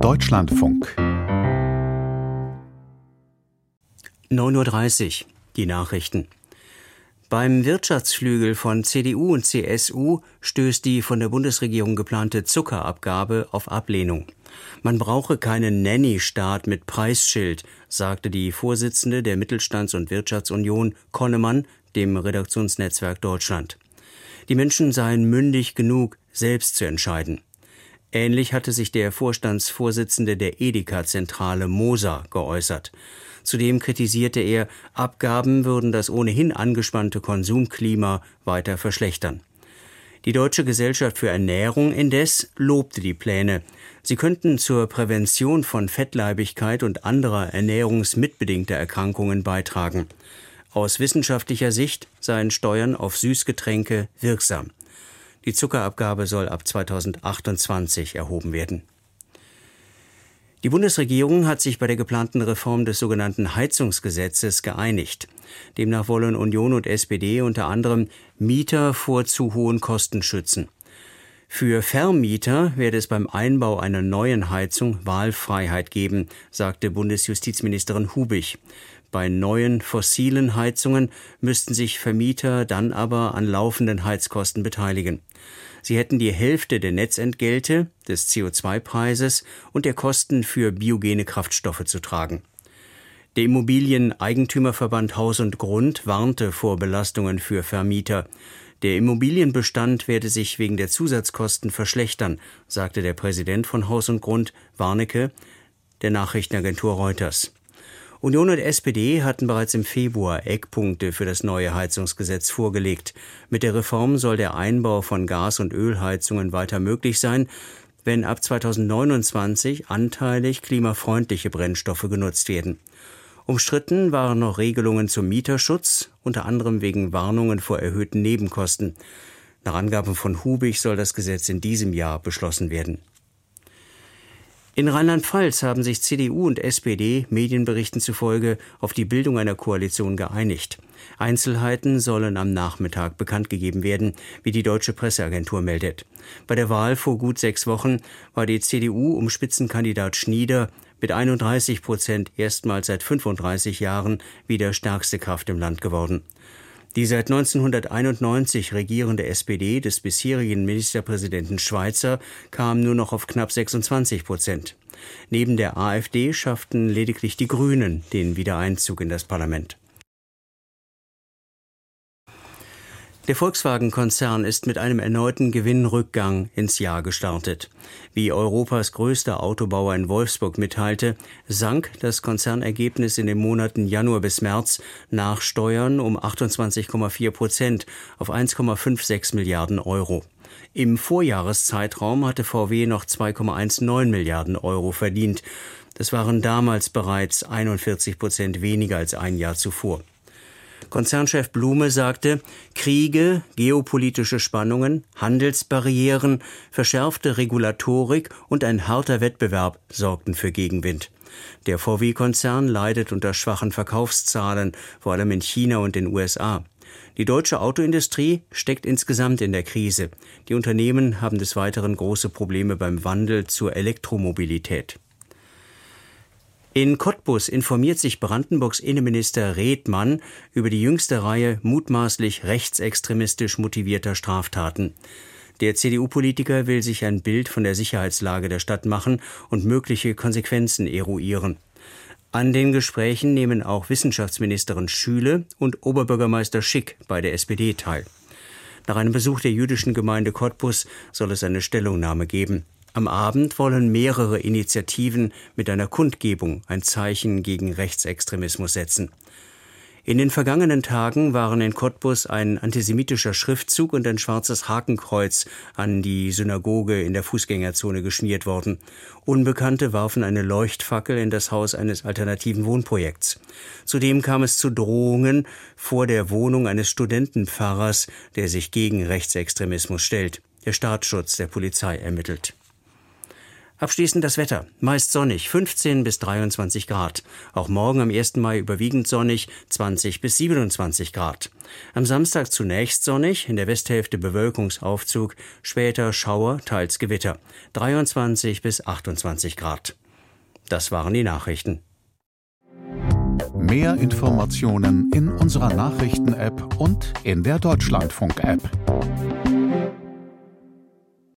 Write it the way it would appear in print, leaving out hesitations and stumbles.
Deutschlandfunk 9:30 Uhr, die Nachrichten. Beim Wirtschaftsflügel von CDU und CSU stößt die von der Bundesregierung geplante Zuckerabgabe auf Ablehnung. Man brauche keinen Nanny-Staat mit Preisschild, sagte die Vorsitzende der Mittelstands- und Wirtschaftsunion Konnemann dem Redaktionsnetzwerk Deutschland. Die Menschen seien mündig genug, selbst zu entscheiden. Ähnlich hatte sich der Vorstandsvorsitzende der Edeka-Zentrale Moser geäußert. Zudem kritisierte er, Abgaben würden das ohnehin angespannte Konsumklima weiter verschlechtern. Die Deutsche Gesellschaft für Ernährung indes lobte die Pläne. Sie könnten zur Prävention von Fettleibigkeit und anderer ernährungsmitbedingter Erkrankungen beitragen. Aus wissenschaftlicher Sicht seien Steuern auf Süßgetränke wirksam. Die Zuckerabgabe soll ab 2028 erhoben werden. Die Bundesregierung hat sich bei der geplanten Reform des sogenannten Heizungsgesetzes geeinigt. Demnach wollen Union und SPD unter anderem Mieter vor zu hohen Kosten schützen. Für Vermieter werde es beim Einbau einer neuen Heizung Wahlfreiheit geben, sagte Bundesjustizministerin Hubig. Bei neuen fossilen Heizungen müssten sich Vermieter dann aber an laufenden Heizkosten beteiligen. Sie hätten die Hälfte der Netzentgelte, des CO2-Preises und der Kosten für biogene Kraftstoffe zu tragen. Der Immobilieneigentümerverband Haus und Grund warnte vor Belastungen für Vermieter. Der Immobilienbestand werde sich wegen der Zusatzkosten verschlechtern, sagte der Präsident von Haus und Grund, Warnecke, der Nachrichtenagentur Reuters. Union und SPD hatten bereits im Februar Eckpunkte für das neue Heizungsgesetz vorgelegt. Mit der Reform soll der Einbau von Gas- und Ölheizungen weiter möglich sein, wenn ab 2029 anteilig klimafreundliche Brennstoffe genutzt werden. Umstritten waren noch Regelungen zum Mieterschutz, unter anderem wegen Warnungen vor erhöhten Nebenkosten. Nach Angaben von Hubig soll das Gesetz in diesem Jahr beschlossen werden. In Rheinland-Pfalz haben sich CDU und SPD Medienberichten zufolge auf die Bildung einer Koalition geeinigt. Einzelheiten sollen am Nachmittag bekannt gegeben werden, wie die Deutsche Presseagentur meldet. Bei der Wahl vor gut 6 Wochen war die CDU um Spitzenkandidat Schnieder mit 31% erstmals seit 35 Jahren wieder stärkste Kraft im Land geworden. Die seit 1991 regierende SPD des bisherigen Ministerpräsidenten Schweizer kam nur noch auf knapp 26%. Neben der AfD schafften lediglich die Grünen den Wiedereinzug in das Parlament. Der Volkswagen-Konzern ist mit einem erneuten Gewinnrückgang ins Jahr gestartet. Wie Europas größter Autobauer in Wolfsburg mitteilte, sank das Konzernergebnis in den Monaten Januar bis März nach Steuern um 28,4% auf 1,56 Milliarden Euro. Im Vorjahreszeitraum hatte VW noch 2,19 Milliarden Euro verdient. Das waren damals bereits 41% weniger als ein Jahr zuvor. Konzernchef Blume sagte, Kriege, geopolitische Spannungen, Handelsbarrieren, verschärfte Regulatorik und ein harter Wettbewerb sorgten für Gegenwind. Der VW-Konzern leidet unter schwachen Verkaufszahlen, vor allem in China und den USA. Die deutsche Autoindustrie steckt insgesamt in der Krise. Die Unternehmen haben des Weiteren große Probleme beim Wandel zur Elektromobilität. In Cottbus informiert sich Brandenburgs Innenminister Redmann über die jüngste Reihe mutmaßlich rechtsextremistisch motivierter Straftaten. Der CDU-Politiker will sich ein Bild von der Sicherheitslage der Stadt machen und mögliche Konsequenzen eruieren. An den Gesprächen nehmen auch Wissenschaftsministerin Schüle und Oberbürgermeister Schick bei der SPD teil. Nach einem Besuch der jüdischen Gemeinde Cottbus soll es eine Stellungnahme geben. Am Abend wollen mehrere Initiativen mit einer Kundgebung ein Zeichen gegen Rechtsextremismus setzen. In den vergangenen Tagen waren in Cottbus ein antisemitischer Schriftzug und ein schwarzes Hakenkreuz an die Synagoge in der Fußgängerzone geschmiert worden. Unbekannte warfen eine Leuchtfackel in das Haus eines alternativen Wohnprojekts. Zudem kam es zu Drohungen vor der Wohnung eines Studentenpfarrers, der sich gegen Rechtsextremismus stellt. Der Staatsschutz der Polizei ermittelt. Abschließend das Wetter. Meist sonnig, 15 bis 23 Grad. Auch morgen am 1. Mai überwiegend sonnig, 20 bis 27 Grad. Am Samstag zunächst sonnig, in der Westhälfte Bewölkungsaufzug, später Schauer, teils Gewitter. 23 bis 28 Grad. Das waren die Nachrichten. Mehr Informationen in unserer Nachrichten-App und in der Deutschlandfunk-App.